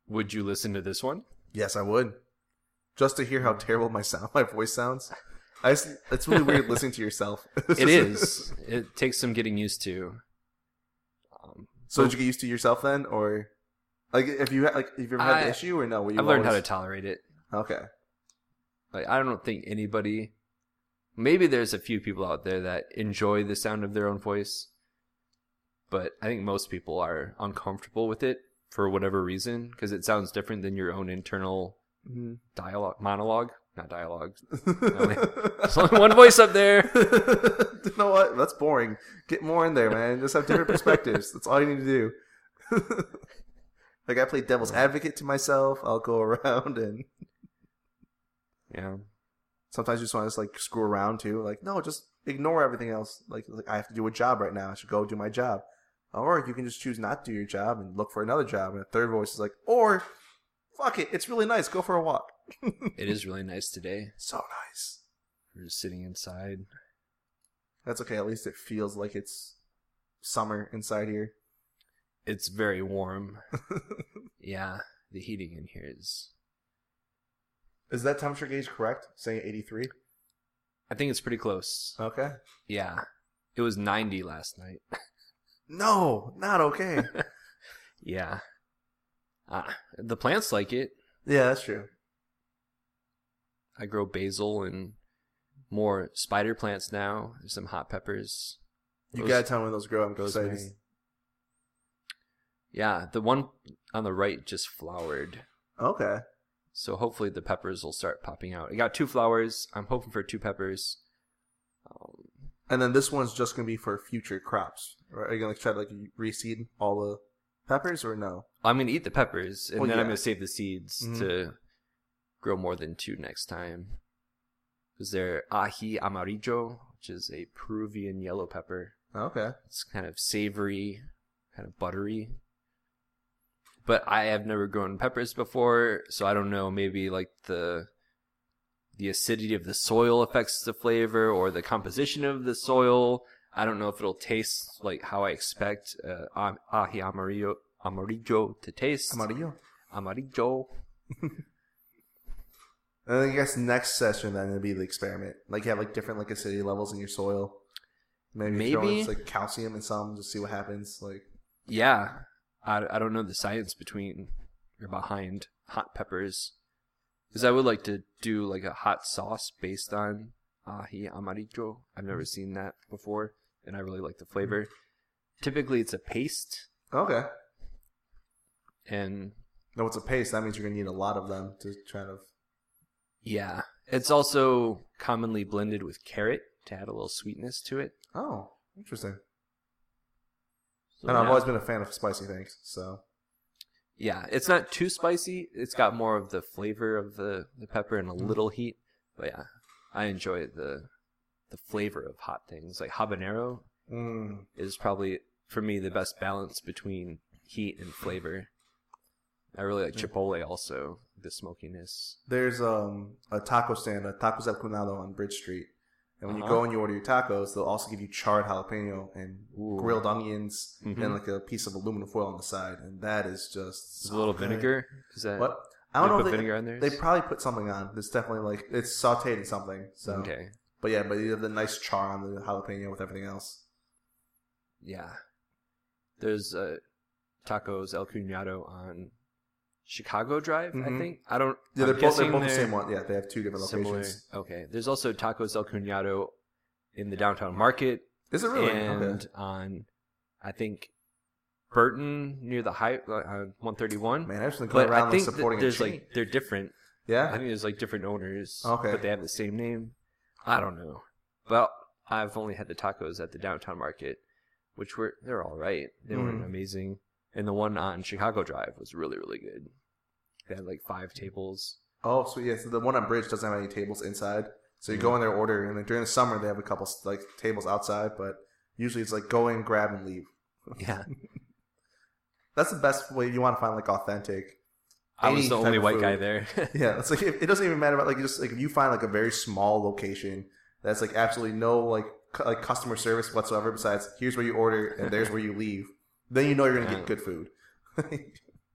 Would you listen to this one? Yes, I would. Just to hear how terrible my sound, my voice sounds. I just, it's really weird listening to yourself. It is. It takes some getting used to. Um, so did you get used to yourself then, or like if you had, like if you ever had I, the issue or no? I've learned always... how to tolerate it. Okay. Like I don't think anybody. Maybe there's a few people out there that enjoy the sound of their own voice, but I think most people are uncomfortable with it for whatever reason because it sounds different than your own internal mm-hmm. dialogue, monologue, not dialogue. only, there's only one voice up there. You know what? That's boring. Get more in there, man. Just have different perspectives. That's all you need to do. Like I play devil's advocate to myself. I'll go around and yeah. Sometimes you just want to just like screw around too. Like, no, just ignore everything else. Like, like I have to do a job right now. I should go do my job. Or you can just choose not to do your job and look for another job. And a third voice is like, or fuck it, it's really nice. Go for a walk. It is really nice today. So nice. We're just sitting inside. That's okay. At least it feels like it's summer inside here. It's very warm. Yeah, the heating in here is... Is that temperature gauge correct? Saying eighty-three? I think it's pretty close. Okay. Yeah. It was ninety last night. No, not okay. Yeah. Uh, the plants like it. Yeah, that's true. I grow basil and more spider plants now. There's some hot peppers. You those, gotta tell me when those grow. I'm excited. Yeah, the one on the right just flowered. Okay. So hopefully the peppers will start popping out. I got two flowers. I'm hoping for two peppers. Um, and then this one's just going to be for future crops. Right? Are you going to try to like reseed all the peppers or no? I'm going to eat the peppers, and well, then yeah. I'm going to save the seeds mm-hmm. to grow more than two next time. Because they're ají amarillo, which is a Peruvian yellow pepper. Okay. It's kind of savory, kind of buttery. But I have never grown peppers before, so I don't know. Maybe like the the acidity of the soil affects the flavor, or the composition of the soil. I don't know if it'll taste like how I expect uh, ají amarillo, amarillo to taste. Amarillo. Amarillo. And I guess next session then it'll be the experiment. Like you have like different like acidity levels in your soil. Maybe, Maybe. throw in like calcium and some, just see what happens. Like yeah. I, I don't know the science between or behind hot peppers, because I would like to do like a hot sauce based on ají amarillo. I've never seen that before, and I really like the flavor. Typically, it's a paste. Okay. And no, it's a paste. That means you're gonna need a lot of them to try to. Yeah, it's also commonly blended with carrot to add a little sweetness to it. Oh, interesting. So, and I've yeah. always been a fan of spicy things, so. Yeah, it's not too spicy. It's got more of the flavor of the, the pepper and a little heat. But yeah, I enjoy the the flavor of hot things. Like habanero mm. is probably, for me, the best balance between heat and flavor. I really like chipotle also, the smokiness. There's um a taco stand, a Tacos El Cunado on Bridge Street. And when uh-huh. you go and you order your tacos, they'll also give you charred jalapeno and Ooh. grilled onions mm-hmm. and like a piece of aluminum foil on the side, and that is just so a little good. Vinegar. Is that what? I don't know. Put If they, vinegar on there. They probably put something on. It's definitely like it's sautéed in something. So okay. But yeah, but you have the nice char on the jalapeno with everything else. Yeah. There's uh, Tacos El Cunado on Chicago Drive, mm-hmm. I think. I don't. Yeah, they're both, they're both the same one. Yeah, they have two different similar. locations. Okay. There's also Tacos El Cunado in the downtown market. Is it really? And okay. on, I think, Burton near the high uh, one thirty-one. Man, I actually go around I think supporting th- there's a chain. like they're different. Yeah. I think there's like different owners. Okay. But they have the same name. I don't know. Well, I've only had the tacos at the downtown market, which were they're all right. They mm. weren't amazing. And the one on Chicago Drive was really, really good. They had like five tables. Oh, so yeah, so the one on Bridge doesn't have any tables inside. So you mm. go in there, order, and then during the summer they have a couple like tables outside, but usually it's like go in, grab, and leave. Yeah. That's the best way you want to find like authentic. I was the only white food. guy there. Yeah, it's like it, it doesn't even matter about like just like if you find like a very small location that's like absolutely no like cu- like customer service whatsoever besides here's where you order and there's where you leave, then you know you're gonna get good food.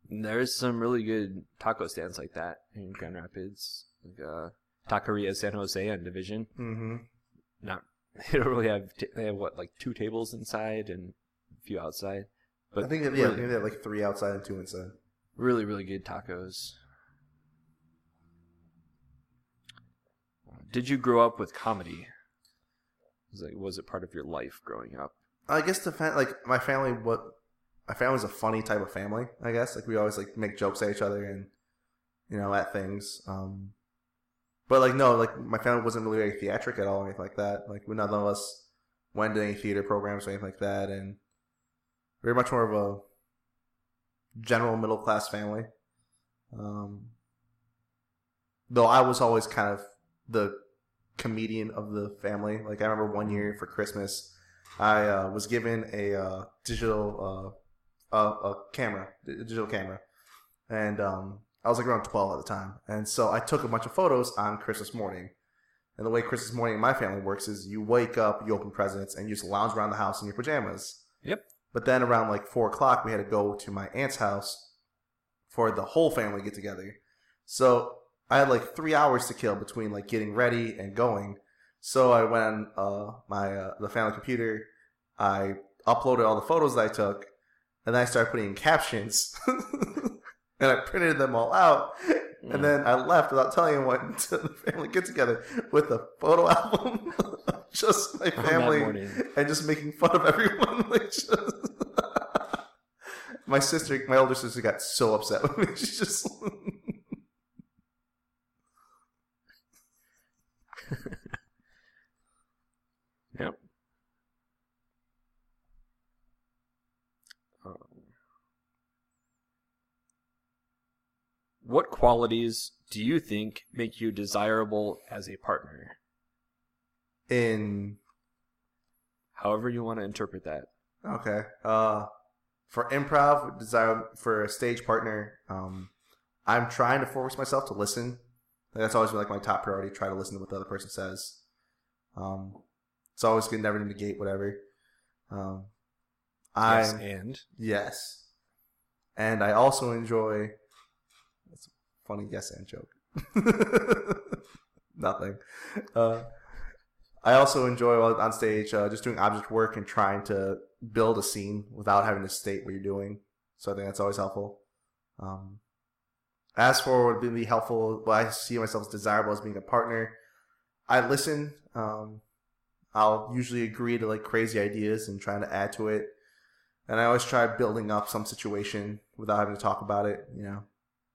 There's some really good taco stands like that in Grand Rapids, like uh, Taqueria San Jose on Division. Mm-hmm. Not they don't really have t- they have what like two tables inside and a few outside. But I think that, yeah, I think they have like three outside and two inside. Really, really good tacos. Did you grow up with comedy? Was it, was it part of your life growing up? I guess the fa- like my family, what my family was a funny type of family. I guess like we always like make jokes at each other and you know at things. Um, but like no, like my family wasn't really very theatric at all or anything like that. Like none of us went to any theater programs or anything like that, and we were much more of a general middle class family. Um, though I was always kind of the comedian of the family. Like I remember one year for Christmas, I uh, was given a uh, digital uh, a, a camera, a digital camera, and um, I was like around twelve at the time, and so I took a bunch of photos on Christmas morning. And the way Christmas morning in my family works is you wake up, you open presents, and you just lounge around the house in your pajamas. Yep. But then around like four o'clock, we had to go to my aunt's house for the whole family get together. So I had like three hours to kill between like getting ready and going. So I went on uh, my uh, the family computer. I uploaded all the photos that I took, and then I started putting in captions, and I printed them all out. And then I left without telling anyone to the family get together with a photo album of just my family and just making fun of everyone. Like just my sister, my older sister, got so upset with me. She just. Yep. Um, what qualities do you think make you desirable as a partner? In however you want to interpret that. Okay. Uh, for improv, desire for a stage partner, um, I'm trying to force myself to listen. That's always been like my top priority. Try to listen to what the other person says. Um, it's always good never to negate whatever. Um, I yes, and yes, and I also enjoy. That's a funny yes and joke. Nothing. Uh, I also enjoy while on stage uh, just doing object work and trying to build a scene without having to state what you're doing. So I think that's always helpful. Um, as for what would be helpful, well, I see myself as desirable as being a partner. I listen. Um, I'll usually agree to like crazy ideas and trying to add to it. And I always try building up some situation without having to talk about it, you know.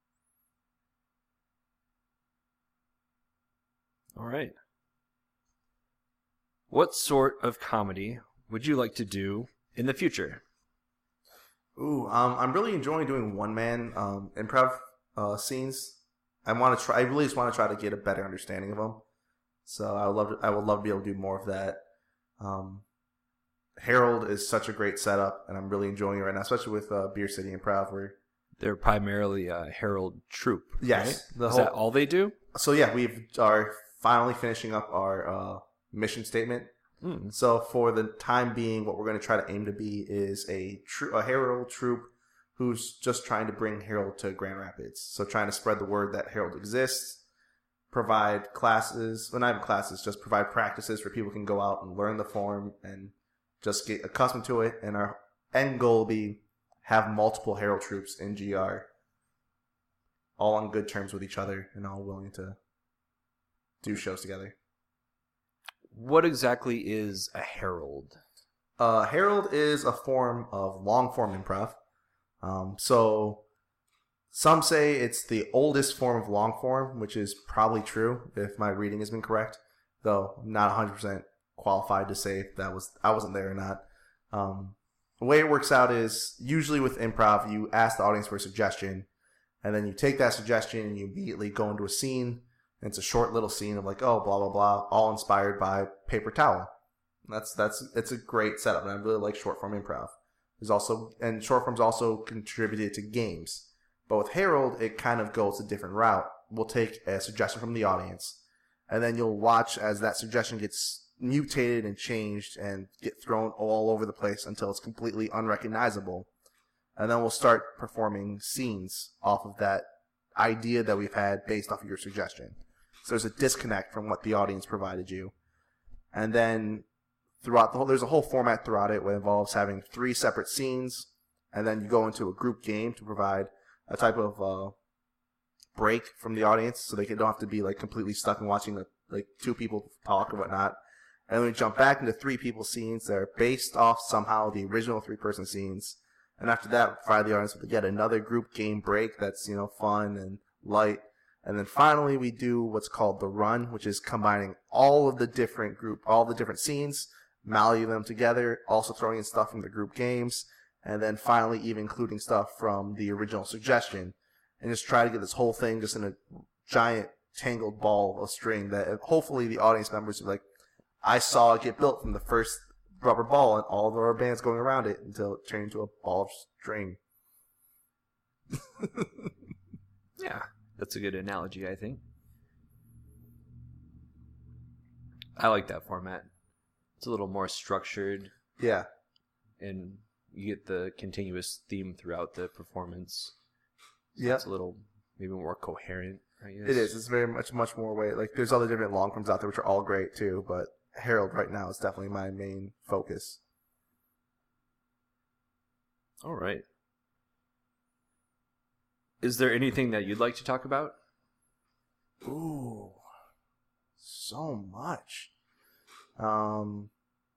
All right. What sort of comedy would you like to do in the future? Ooh, um, I'm really enjoying doing one-man um, improv uh, scenes. I want to try. I really just want to try to get a better understanding of them. So I would love. To, I would love to be able to do more of that. Um, Harold is such a great setup, and I'm really enjoying it right now, especially with uh, Beer City Improv. Where they're primarily a Harold troupe. Yes, right? the is whole, that all they do? So yeah, we are finally finishing up our uh, mission statement. Mm. So for the time being, what we're going to try to aim to be is a, tr- a Harold troupe who's just trying to bring Harold to Grand Rapids. So trying to spread the word that Harold exists, provide classes, well not even classes, just provide practices where people can go out and learn the form and just get accustomed to it. And our end goal will be have multiple Harold troupes in G R, all on good terms with each other and all willing to do shows together. What exactly is a Harold? Uh, Harold is a form of long-form improv. Um, so some say it's the oldest form of long-form, which is probably true if my reading has been correct, though I'm not one hundred percent qualified to say if that was I wasn't there or not. Um, the way it works out is usually with improv, you ask the audience for a suggestion, and then you take that suggestion and you immediately go into a scene. And it's a short little scene of like, oh, blah, blah, blah, all inspired by Paper Towel. That's, that's, it's a great setup. And I really like short form improv. There's also, and short form's also contributed to games. But with Harold, it kind of goes a different route. We'll take a suggestion from the audience, and then you'll watch as that suggestion gets mutated and changed and get thrown all over the place until it's completely unrecognizable. and then we'll start performing scenes off of that idea that we've had based off of your suggestion. So there's a disconnect from what the audience provided you. And then throughout the whole, there's a whole format throughout it, which involves having three separate scenes, and then you go into a group game to provide a type of uh, break from the audience, so they don't have to be like completely stuck in watching the, like two people talk or whatnot. And then we jump back into three people scenes that are based off somehow the original three person scenes. And after that, provide the audience with yet another group game break that's, you know, fun and light. And then finally, we do what's called the run, which is combining all of the different group, all the different scenes, mally them together, also throwing in stuff from the group games, and then finally even including stuff from the original suggestion, and just try to get this whole thing just in a giant tangled ball of string that hopefully the audience members will be like, I saw it get built from the first rubber ball and all the rubber bands going around it until it turned into a ball of string. Yeah. That's a good analogy, I think. I like that format. It's a little more structured. Yeah. And you get the continuous theme throughout the performance. So yeah. It's a little, maybe more coherent, I guess. It is. It's very much, much more way. Like, there's other different long forms out there, which are all great, too. But Harold right now is definitely my main focus. All right. Is there anything that you'd like to talk about? Ooh, so much. Um,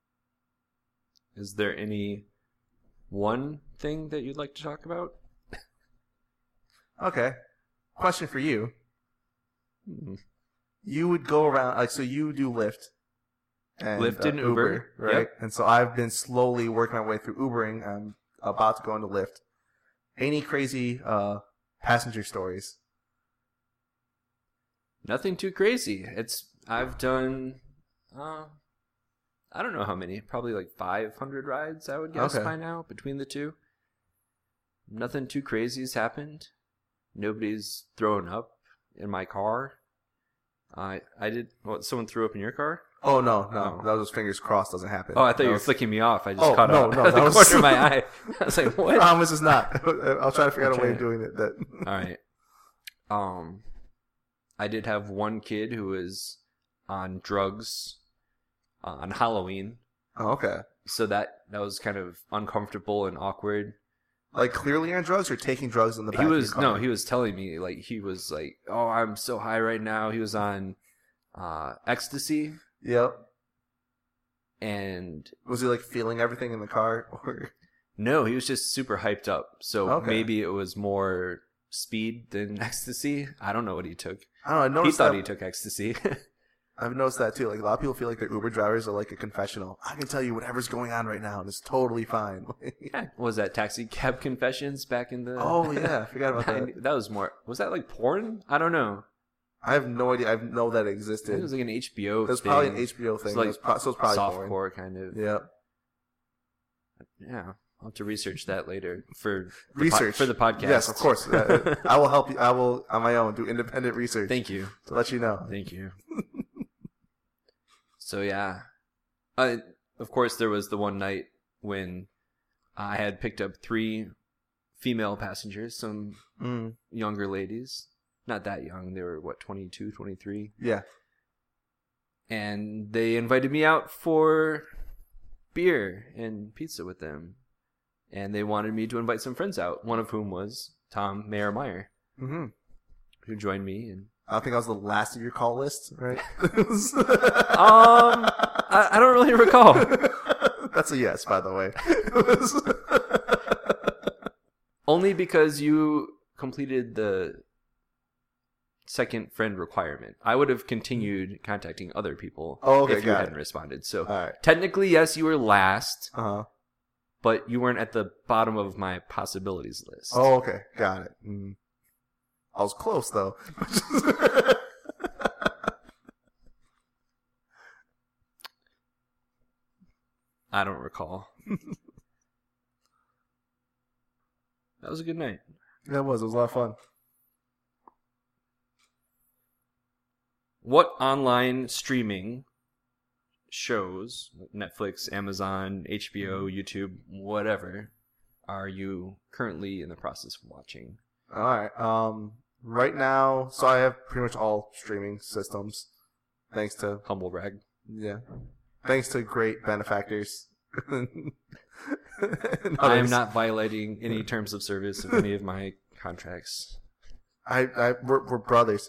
Is there any one thing that you'd like to talk about? Okay. Question for you. Hmm. You would go around, like, so you do Lyft. And, Lyft uh, and Uber, right? yep. And so I've been slowly working my way through Ubering. I'm about to go into Lyft. Any crazy uh, passenger stories? Nothing too crazy. It's I've done, uh, I don't know how many. Probably like five hundred rides, I would guess, Okay. by now, between the two. Nothing too crazy has happened. Nobody's thrown up in my car. I I did. What? Someone threw up in your car? Oh, no, no. Oh. That was fingers crossed doesn't happen. Oh, I thought That you were was- flicking me off. I just Oh, caught no, up no, at the that was- corner of my eye. I was like, what? Promise is not. I'll try to figure out a way Okay. of doing it. That. All right. Um, I did have one kid who was on drugs uh, on Halloween, Oh, okay. so that that was kind of uncomfortable and awkward. Like clearly on drugs or taking drugs in the back He of your was car? no, he was telling me like he was like, "Oh, I'm so high right now." He was on uh, ecstasy, Yep. and Was he like feeling everything in the car? Or no, he was just super hyped up. So Okay. maybe it was more speed than ecstasy. I don't know what he took. I don't know. I He noticed thought that. he took ecstasy. I've noticed that too. Like a lot of people feel like their Uber drivers are like a confessional. I can tell you whatever's going on right now, and it's totally fine. Yeah, what was that Taxi Cab Confessions back in the? Oh yeah, I forgot about that. ninety That was more. Was that like porn? I don't know. I have no idea. I know that it I think existed. it was like an H B O. It was thing. probably an H B O thing. It's like It was pro- so it's probably softcore porn. kind of. Yeah. Yeah, I'll have to research that later for the po- Research for the podcast. Yes, of course. Uh, I will help you. I will on my own do independent research Thank you. to let you know. Thank you. So yeah, uh, of course there was the one night when I had picked up three female passengers, some Mm, younger ladies, not that young. They were what, twenty-two, twenty-three, yeah. and they invited me out for beer and pizza with them, and they wanted me to invite some friends out. One of whom was Tom Mayer Meyer, hmm who joined me and. I think I was the last of your call list, right? Um, I, I don't really recall. That's a yes, by the way. Only because you completed the second friend requirement. I would have continued contacting other people Oh, okay, if you got hadn't it. responded. So All right. technically, yes, you were last, Uh huh. but you weren't at the bottom of my possibilities list. Oh, okay. Got it. Mm. I was close though. I don't recall. That was a good night. Yeah, it was. It was a lot of fun. What online streaming shows, Netflix, Amazon, H B O, YouTube, whatever, are you currently in the process of watching? All right. Um, right now, so I have pretty much all streaming systems, thanks to Humble brag. yeah, thanks to great benefactors. I am not violating any terms of service of any of my contracts. I, I we're, we're brothers.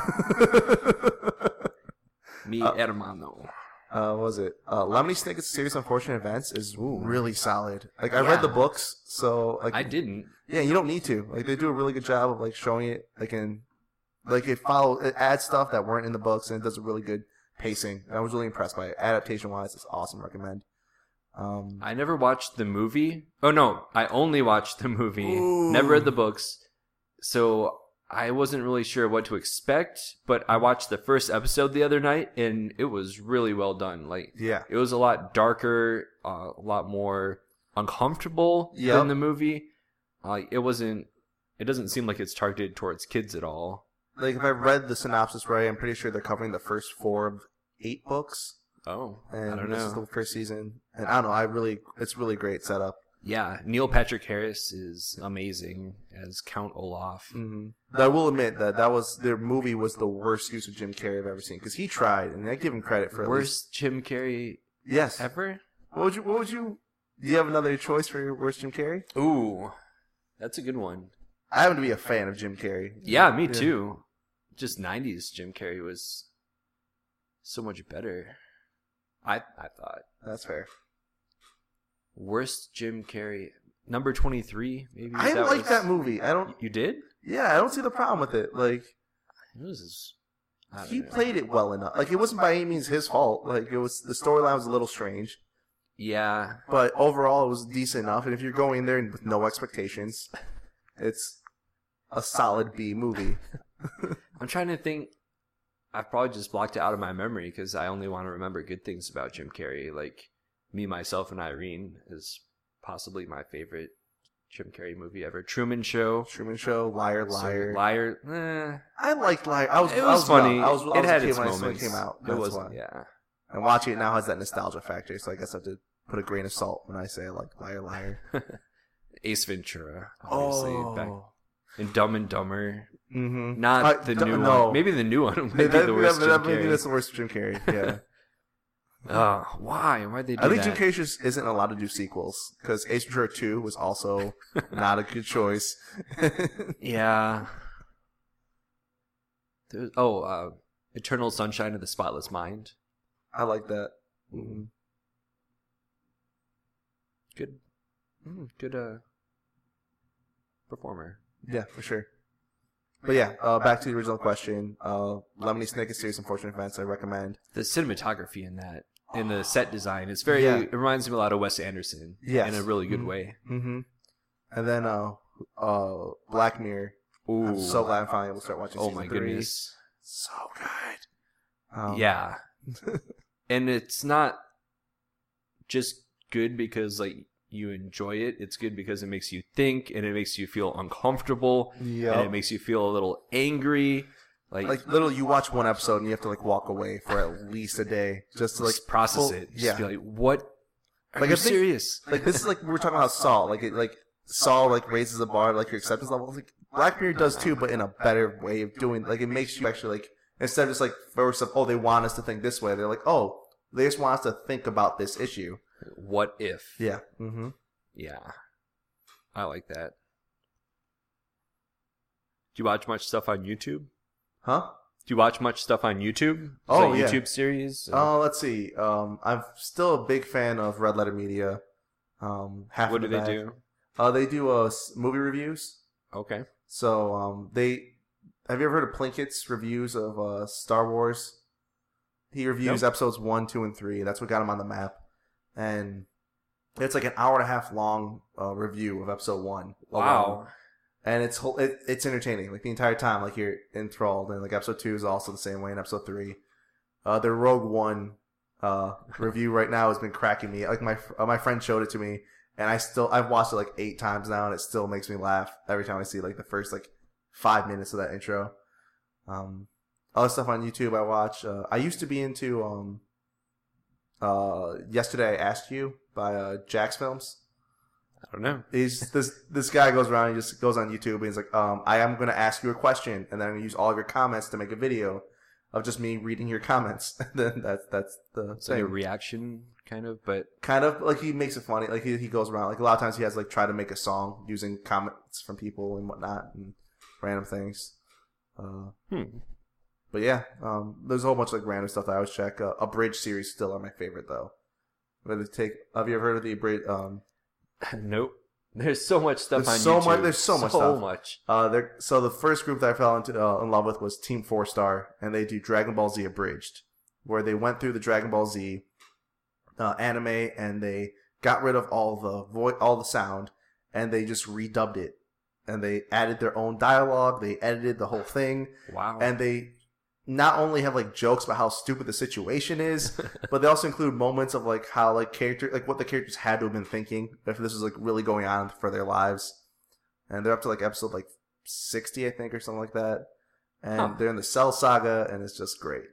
Mi Uh, hermano. Uh, what was it? Uh, Lemony Snicket's Serious Unfortunate Events is Ooh. really solid. Like I Yeah. read the books, so like I didn't. yeah, you don't need to. Like they do a really good job of like showing it. Like in like it follow it adds stuff that weren't in the books, and it does a really good pacing. I was really impressed by it. Adaptation wise, it's awesome. Recommend. Um, I never watched the movie. Oh no, I only watched the movie. Ooh. Never read the books. So I wasn't really sure what to expect, but I watched the first episode the other night and it was really well done. Like yeah, it was a lot darker, uh, a lot more uncomfortable Yep. than the movie. Uh, it wasn't it doesn't seem like it's targeted towards kids at all. like if I read the synopsis right, I'm pretty sure they're covering the first four of eight books, Oh, and I don't this is know. the first season. And I don't know. I really, it's really great setup. Yeah, Neil Patrick Harris is amazing as Count Olaf. Mm-hmm. I will admit that that was their movie was the worst use of Jim Carrey I've ever seen because he tried, and I give him credit for at least. Worst Jim Carrey Yes. ever? What would you? What would you? Do you have another choice for your worst Jim Carrey? Ooh, that's a good one. I happen to be a fan of Jim Carrey. Yeah, me too. Just nineties Jim Carrey was so much better. I I thought. That's fair. Worst Jim Carrey. Number twenty-three, maybe? I that like was- that movie. I don't. You did? Yeah, I don't see the problem with it. Like It was his, I don't he know. played it well enough. Like it wasn't by any means his fault. Like it was the storyline was a little strange, Yeah. but overall it was decent enough. And if you're going in there with no expectations, it's a solid B movie. I'm trying to think. I've probably just blocked it out of my memory because I only want to remember good things about Jim Carrey. Like Me, Myself, and Irene is possibly my favorite Jim Carrey movie ever. Truman Show. Truman Show, Liar, So, Liar. Liar. Eh. I liked Liar. I was. It I was, was funny. young. I was, I it was had a kid its when it moments. came out. It That's was, why. yeah. And watching it now has that nostalgia factor, so I guess I have to put a grain of salt when I say I like Liar, Liar. Ace Ventura, obviously, Oh. back in Dumb and Dumber. Mm-hmm. Not Uh, the d- new no. one. Maybe the new one might Maybe, be the worst that, Jim maybe Carrey. that's the worst Jim Carrey. Yeah. Oh, why? Why'd they do I think that? Jim Carrey just isn't allowed to do sequels because Ace Ventura two was also not a good choice. Yeah. There's, oh, uh, Eternal Sunshine of the Spotless Mind. I like that. Mm-hmm. Good, mm, good uh, performer. Yeah, for sure. But yeah, uh, back to the original question. Uh, Lemony Snicket's Serious Unfortunate Events, I recommend. The cinematography in that, in the set design, it's very. Yeah. It reminds me a lot of Wes Anderson. Yes. In a really good Mhm. way. Mm-hmm. And then uh, uh, Black Mirror. Ooh. I'm so glad I'm finally able to start watching Oh season my three. goodness. So good. Um, Yeah. And it's not just good because like you enjoy it. It's good because it makes you think and it makes you feel uncomfortable Yep. and it makes you feel a little angry. Like, Like literally, you watch one episode and you have to like walk away for at least a day just to like just process full- it. Just Yeah, be like, what? Are Like, you I think- serious? like this is like we were talking about Saw. Like it, like Saw like raises the bar, like your acceptance level. Like Black Mirror does too, but in a better way of doing. Like it makes you actually like instead of just like first of oh they want us to think this way. They're like oh they just want us to think about this issue. What if? Yeah. Mm-hmm. Yeah. I like that. Do you watch much stuff on YouTube? Huh? Do you watch much stuff on YouTube? Is Oh, that yeah. YouTube series? Oh, let's see. Um, I'm still a big fan of Red Letter Media. Um, half what of do the they bag. do? Uh, they do uh s- movie reviews. Okay. So um, they have you ever heard of Plinkett's reviews of uh Star Wars? He reviews Nope. episodes one, two, and three. That's what got him on the map. And it's like an hour and a half long uh, review of episode one. alone. Wow. And it's whole, it, it's entertaining like the entire time. Like you're enthralled. And like episode two is also the same way. And episode three, uh, the Rogue One uh review right now has been cracking me. Like my uh, my friend showed it to me, and I still I've watched it like eight times now, and it still makes me laugh every time I see like the first like five minutes of that intro. Um, other stuff on YouTube I watch. Uh, I used to be into um. Uh, yesterday I asked you by uh Jax Films. I don't know. He's this this guy goes around. He just goes on YouTube and he's like, um, I am going to ask you a question, and then I'm going to use all of your comments to make a video of just me reading your comments. And then that's that's the It's thing. like a reaction, kind of, but Kind of like he makes it funny. Like he he goes around. Like a lot of times he has like try to make a song using comments from people and whatnot and random things. Uh, hmm. but yeah, um, there's a whole bunch of like random stuff that I always check. Uh, Abridged series still are my favorite though. Where they take. Have you ever heard of the Abridged? Um, Nope. There's so much stuff There's on so YouTube. much- there's so much So stuff. much. Uh, they're, so the first group that I fell into uh, in love with was Team Four Star, and they do Dragon Ball Z Abridged, where they went through the Dragon Ball Z uh, anime and they got rid of all the vo- all the sound, and they just redubbed it, and they added their own dialogue, they edited the whole thing, Wow. and they not only have like jokes about how stupid the situation is, but they also include moments of like how like character like what the characters had to have been thinking if this was like really going on for their lives. And they're up to like episode like sixty, I think, or something like that. And Huh. they're in the Cell Saga, and it's just great.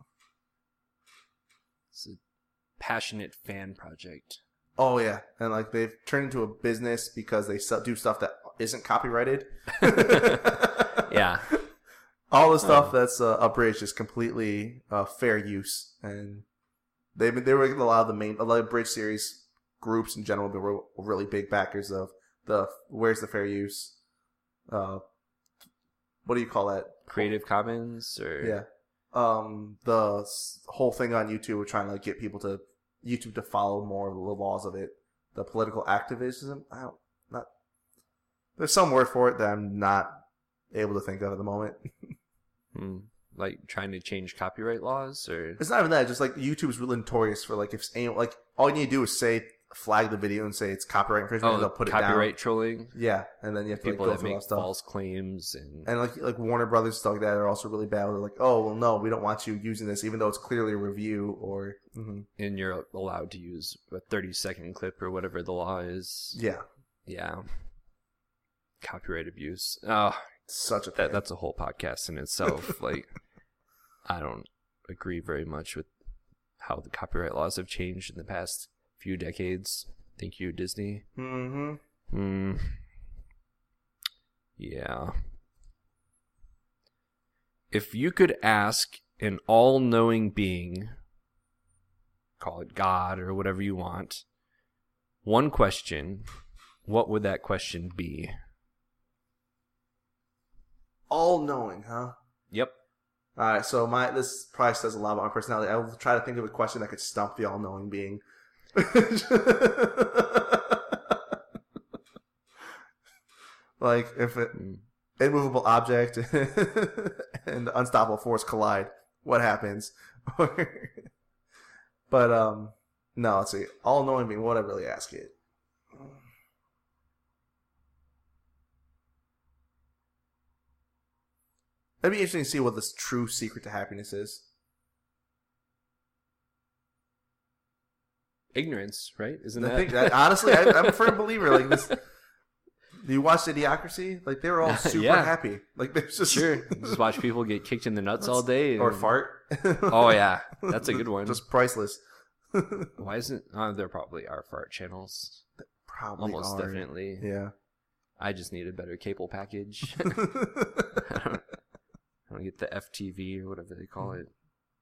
It's a passionate fan project. Oh yeah, and like they've turned into a business because they sell- do stuff that isn't copyrighted. Yeah. All the stuff Oh. that's uh, abridged is completely uh, fair use, and they've been, they were a lot of the main a lot of bridge series groups in general were really big backers of the where's the fair use. Uh, what do you call that? Creative Commons or Yeah, um, the s- whole thing on YouTube were trying to like, get people to YouTube to follow more of the laws of it. The political activism. I don't not. There's some word for it that I'm not able to think of at the moment. Hmm. Like trying to change copyright laws or It's not even that. Just like YouTube's really notorious for like if any like all you need to do is say flag the video and say it's copyright infringement, and oh, they'll put copyright it trolling. down. Yeah, and then you have to like, People go that through all make that stuff. false claims and, And like like Warner Brothers stuff like that are also really bad. They're like, oh well, no, we don't want you using this, even though it's clearly a review or mhm. and you're allowed to use a thirty second clip or whatever the law is. yeah, Yeah. Copyright abuse. Oh, such a that pain. that's a whole podcast in itself. Like, I don't agree very much with how the copyright laws have changed in the past few decades. Thank you, Disney. Mm-hmm. Hmm. Yeah. If you could ask an all-knowing being, call it God or whatever you want, one question, what would that question be? All knowing, huh? Yep. All right, so my this probably says a lot about my personality. I will try to think of a question that could stump the all knowing being. Like if an Mm. immovable object and unstoppable force collide, what happens? But um, no, let's see. All knowing being, what would I really ask it? It'd be interesting to see what this true secret to happiness is. Ignorance, right? Isn't I that? think that, honestly, I, I'm a firm believer. Like this, you watch Idiocracy? Like they were all super Yeah. happy. Like there's just Sure. Just watch people get kicked in the nuts all day. And... or fart. Oh, yeah. That's a good one. Just priceless. Why isn't... Oh, there probably are fart channels. Probably Almost are. definitely. Yeah. I just need a better cable package. I don't, I don't get the F T V or whatever they call it.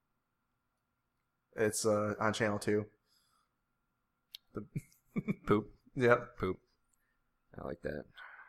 It's uh, on channel two. The... Poop. Yep. Poop. I like that.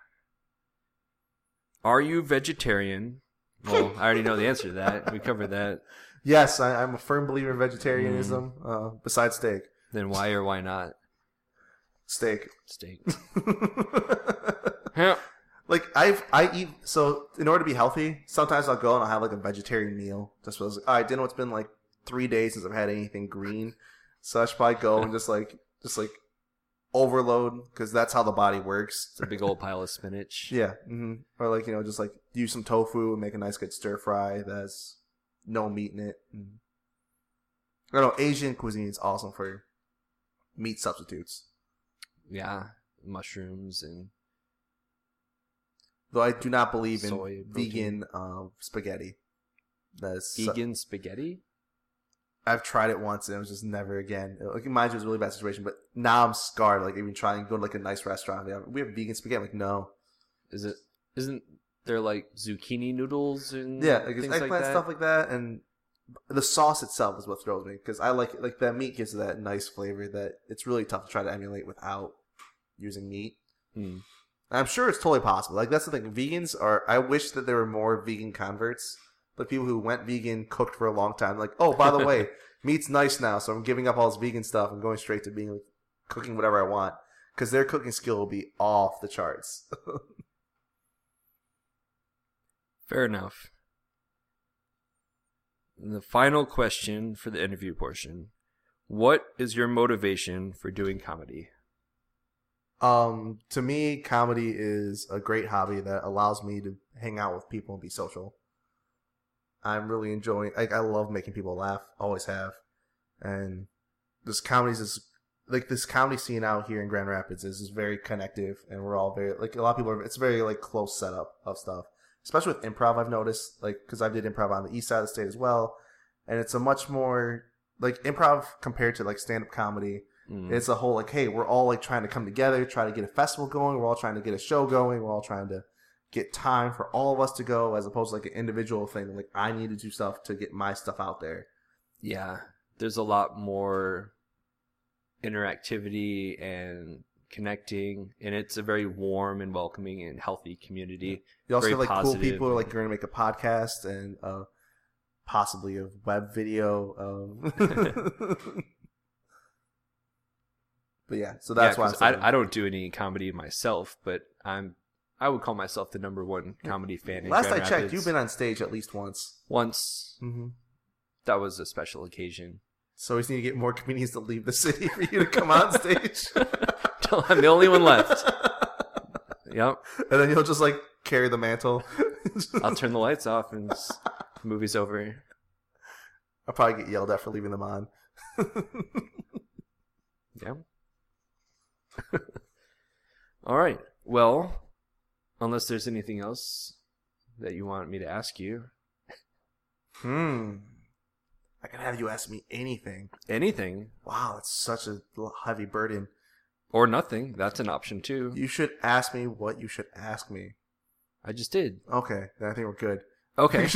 Are you vegetarian? Well, I already know the answer to that. We covered that. Yes, I, I'm a firm believer in vegetarianism. Mm. Uh, besides steak, Then why or why not steak. steak? Yeah. Like I've I eat so in order to be healthy, sometimes I'll go and I'll have like a vegetarian meal. Just because like, all right, dinner. It's been like three days since I've had anything green, so I should probably go and just like just like overload because that's how the body works. It's a big old pile of spinach. Yeah, hmm or like you know just like use some tofu and make a nice good stir fry that's no meat in it. Mm. I don't know. Asian cuisine is awesome for meat substitutes. Yeah. Mushrooms and Though I do not believe in Soy protein. vegan uh, spaghetti. That's vegan spaghetti. I've tried it once and it was just never again. Like, mind you, it was a really bad situation, but now I'm scarred. Like, even trying to go to like a nice restaurant. We have, we have vegan spaghetti. I'm like, no. Is it? Isn't there like zucchini noodles and yeah, like things eggplant like that? stuff like that, and the sauce itself is what throws me because I like like that meat gives it that nice flavor that it's really tough to try to emulate without using meat. Hmm. I'm sure it's totally possible. Like, that's the thing. Vegans are. I wish that there were more vegan converts. Like, people who went vegan, cooked for a long time. Like, oh, by the way, meat's nice now, so I'm giving up all this vegan stuff and going straight to being like, cooking whatever I want. Because their cooking skill will be off the charts. Fair enough. And the final question for the interview portion. What is your motivation for doing comedy? Um, to me, comedy is a great hobby that allows me to hang out with people and be social. I'm really enjoying. Like, I love making people laugh. Always have. And this comedy is like this comedy scene out here in Grand Rapids is, is very connective, and we're all very like a lot of people are. It's a very like close setup of stuff, especially with improv. I've noticed, like, because I did improv on the east side of the state as well, and it's a much more like improv compared to like stand up comedy. Mm. It's a whole like, hey, we're all like trying to come together, try to get a festival going. We're all trying to get a show going. We're all trying to get time for all of us to go, as opposed to like an individual thing. Like, I need to do stuff to get my stuff out there. Yeah, there's a lot more interactivity and connecting, and it's a very warm and welcoming and healthy community. You also very have like cool positive people who are like going to make a podcast and uh, possibly a web video. Um... but yeah, so that's yeah, why I'm saying. I, I don't do any comedy myself, but I'm I would call myself the number one comedy fan in Last Grand I checked, Rapids. you've been on stage at least once. Once. Mm-hmm. That was a special occasion. So we just need to get more comedians to leave the city for you to come on stage. I'm the only one left. Yep. And then you'll just like carry the mantle. I'll turn the lights off and the movie's over. I'll probably get yelled at for leaving them on. Yeah. All right. Well, unless there's anything else that you want me to ask you. Hmm. I can have you ask me anything. Anything. Wow, that's such a heavy burden. Or nothing. That's an option too. You should ask me what you should ask me. I just did. Okay, then I think we're good. Okay.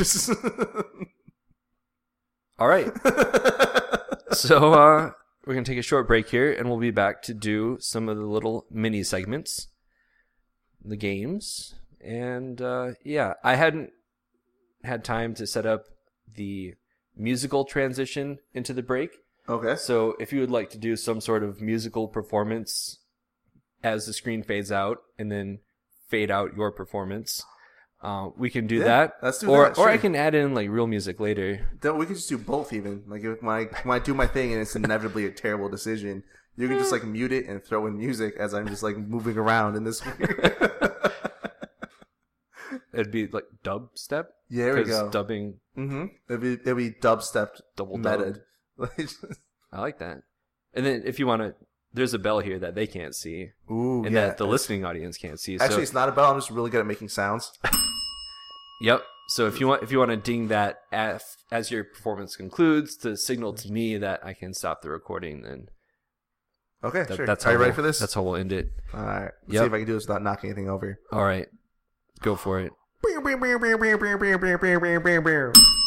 All right. So uh, we're going to take a short break here, and we'll be back to do some of the little mini segments, the games, and uh, yeah, I hadn't had time to set up the musical transition into the break. Okay. So if you would like to do some sort of musical performance as the screen fades out and then fade out your performance, uh, we can do yeah, that. Let's do or, that. Or sure. I can add in like real music later. Then we can just do both even. Like if when I, when I do my thing and it's inevitably a terrible decision, you can just like mute it and throw in music as I'm just like moving around in this. It'd be like dubstep. Yeah, there we go. Dubbing. Mm-hmm. It'd be it'd be dubstep double meted. I like that. And then if you want to, there's a bell here that they can't see. Ooh, and yeah. that the listening audience can't see. Actually, so, it's not a bell. I'm just really good at making sounds. Yep. So if you want, if you want to ding that as, as your performance concludes to signal to me that I can stop the recording, then okay, that, sure. That's Are you we'll, ready for this? That's how we'll end it. All right. Let's Yep. see if I can do this without knocking anything over. All right. Go for it.